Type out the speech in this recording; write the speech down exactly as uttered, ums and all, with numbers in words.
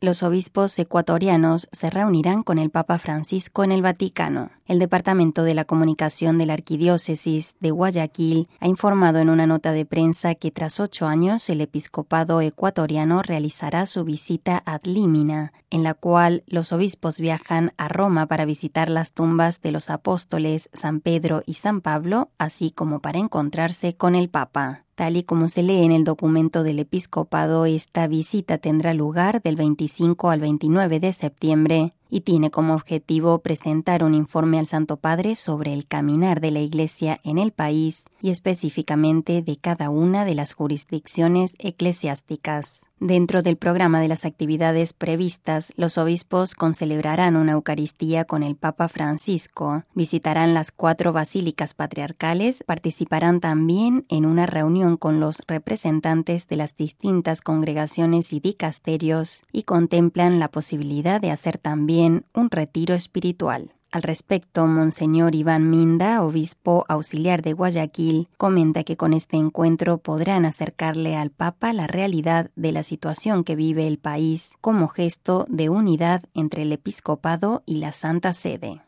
los obispos ecuatorianos se reunirán con el Papa Francisco en el Vaticano. El Departamento de la Comunicación de la Arquidiócesis de Guayaquil ha informado en una nota de prensa que tras ocho años el episcopado ecuatoriano realizará su visita ad limina, en la cual los obispos viajan a Roma para visitar las tumbas de los apóstoles San Pedro y San Pablo, así como para encontrarse con el Papa. Tal y como se lee en el documento del episcopado, esta visita tendrá lugar del veinticinco al veintinueve de septiembre y tiene como objetivo presentar un informe al Santo Padre sobre el caminar de la Iglesia en el país y específicamente de cada una de las jurisdicciones eclesiásticas. Dentro del programa de las actividades previstas, los obispos concelebrarán una Eucaristía con el Papa Francisco, visitarán las cuatro basílicas patriarcales, participarán también en una reunión con los representantes de las distintas congregaciones y dicasterios y contemplan la posibilidad de hacer también un retiro espiritual. Al respecto, Monseñor Iván Minda, obispo auxiliar de Guayaquil, comenta que con este encuentro podrán acercarle al Papa la realidad de la situación que vive el país como gesto de unidad entre el episcopado y la Santa Sede.